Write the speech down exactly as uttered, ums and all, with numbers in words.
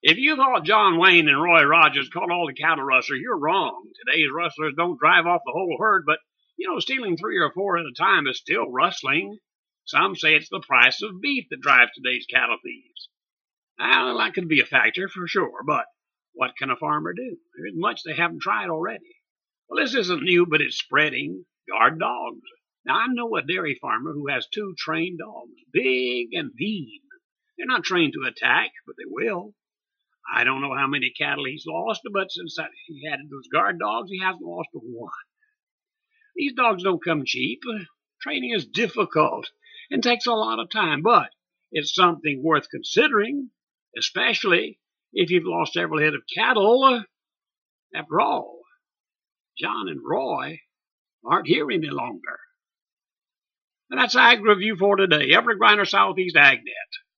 If you thought John Wayne and Roy Rogers caught all the cattle rustlers, you're wrong. Today's rustlers don't drive off the whole herd, but, you know, stealing three or four at a time is still rustling. Some say it's the price of beef that drives today's cattle thieves. Well, that could be a factor for sure, but what can a farmer do? There isn't much they haven't tried already. Well, this isn't new, but it's spreading. Guard dogs. Now, I know a dairy farmer who has two trained dogs, big and mean. They're not trained to attack, but they will. I don't know how many cattle he's lost, but since he had those guard dogs, he hasn't lost a one. These dogs don't come cheap. Training is difficult and takes a lot of time, but it's something worth considering, especially if you've lost several head of cattle. After all, John and Roy aren't here any longer. And that's Ag Review for today. Everett Griner, Southeast AgNet.